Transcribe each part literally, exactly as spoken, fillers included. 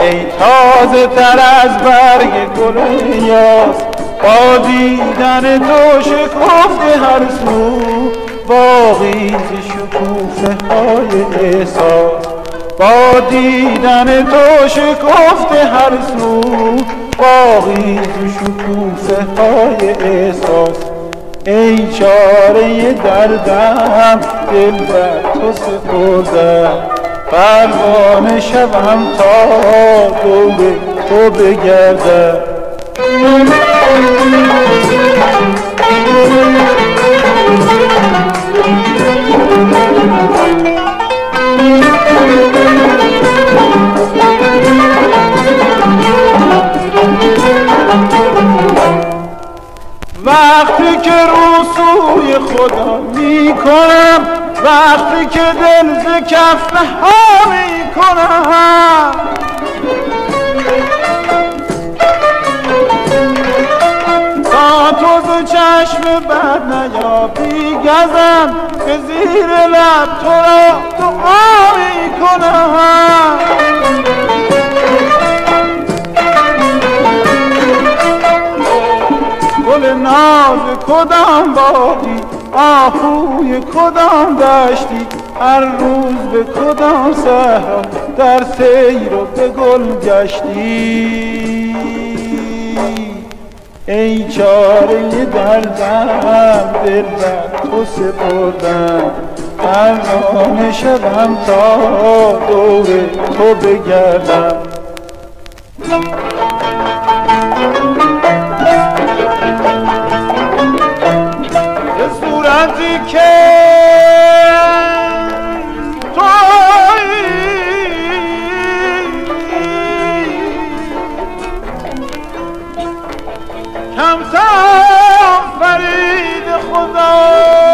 ای تازه تر از برگ گل یاس، با دیدن تو شکفته هر سو، باقی ز شکوفه های احساس. با دیدن تو شکفته هر سو، باقی ز شکوفه های احساس. ای چاره دردم دل بر تو سپردم، پروانه شوم تا دور تو بگردم. وقتی که رو سوی خدا می کنم، وقتی که دل ز کف ها می کنم، تا تو ز چشم بد نیابی گزم، که زیر لب تو را دعا می کنم. گل ناز کدام بادی، آهوی کدام دشتی، هر روز به کدام صحرا در سیر و به گل گشتی. ای چاره دردم دل بر تو سپردم، پروانه شوم تا دور تو بگردم. که تویی کمتر فرید خدا،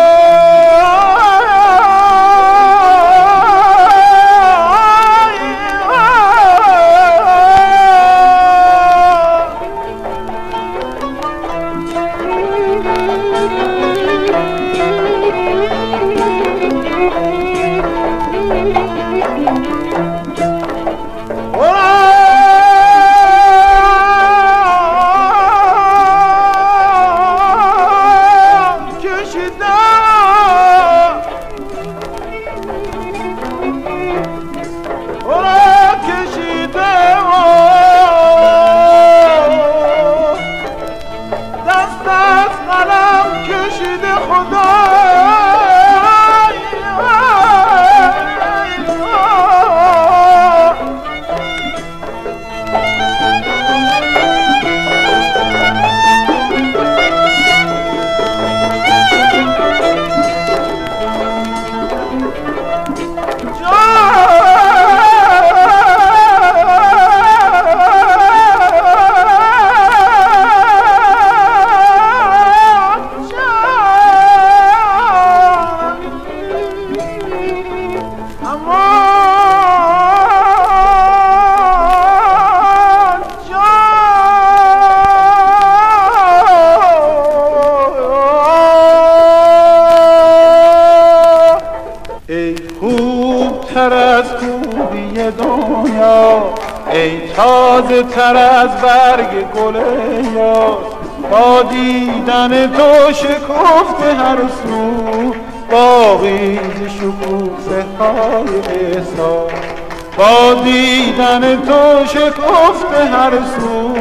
ای تازه تر از برگ گل یاس، با دیدن تو شکفته هر سو، باقی ز شکوفه های احساس. با دیدن تو شکفته هر سو،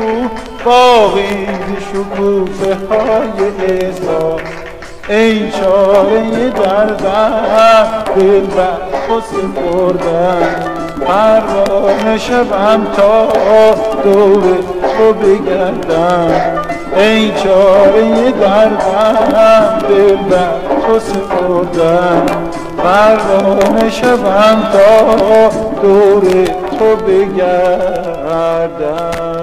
باقی ز شکوفه های احساس. ای چاره دردم دل بر تو سپردم، پروانه شوم تا دور تو بگردم. ای چاره دردم دل بر تو سپردم، پروانه شوم تا دور تو بگردم.